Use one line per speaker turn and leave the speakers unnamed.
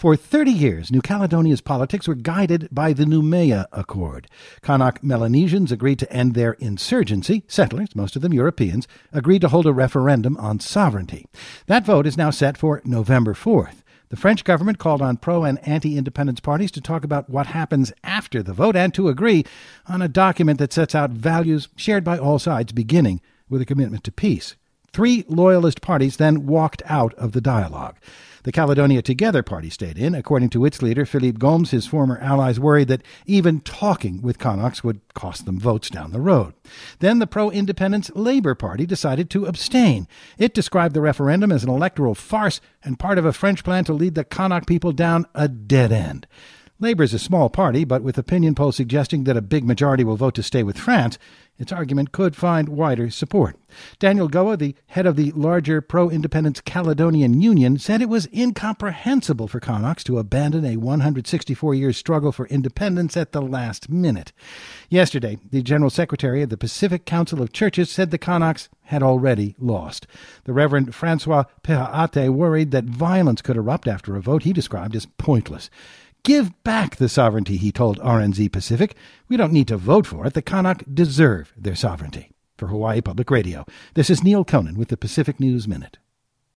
For 30 years, New Caledonia's politics were guided by the Noumea Accord. Kanak Melanesians agreed to end their insurgency. Settlers, most of them Europeans, agreed to hold a referendum on sovereignty. That vote is now set for November 4th. The French government called on pro- and anti-independence parties to talk about what happens after the vote and to agree on a document that sets out values shared by all sides, beginning with a commitment to peace. 3 loyalist parties then walked out of the dialogue. The Caledonia Together party stayed in. According to its leader, Philippe Gomes, his former allies worried that even talking with Kanaks would cost them votes down the road. Then the pro-independence Labour Party decided to abstain. It described the referendum as an electoral farce and part of a French plan to lead the Kanak people down a dead end. Labour is a small party, but with opinion polls suggesting that a big majority will vote to stay with France, its argument could find wider support. Daniel Goa, the head of the larger pro-independence Caledonian Union, said it was incomprehensible for Kanaks to abandon a 164-year struggle for independence at the last minute. Yesterday, the General Secretary of the Pacific Council of Churches said the Kanaks had already lost. The Reverend Francois Pehaate worried that violence could erupt after a vote he described as pointless. Give back the sovereignty, he told RNZ Pacific. We don't need to vote for it. The Kanak deserve their sovereignty. For Hawaii Public Radio, this is Neil Conan with the Pacific News Minute.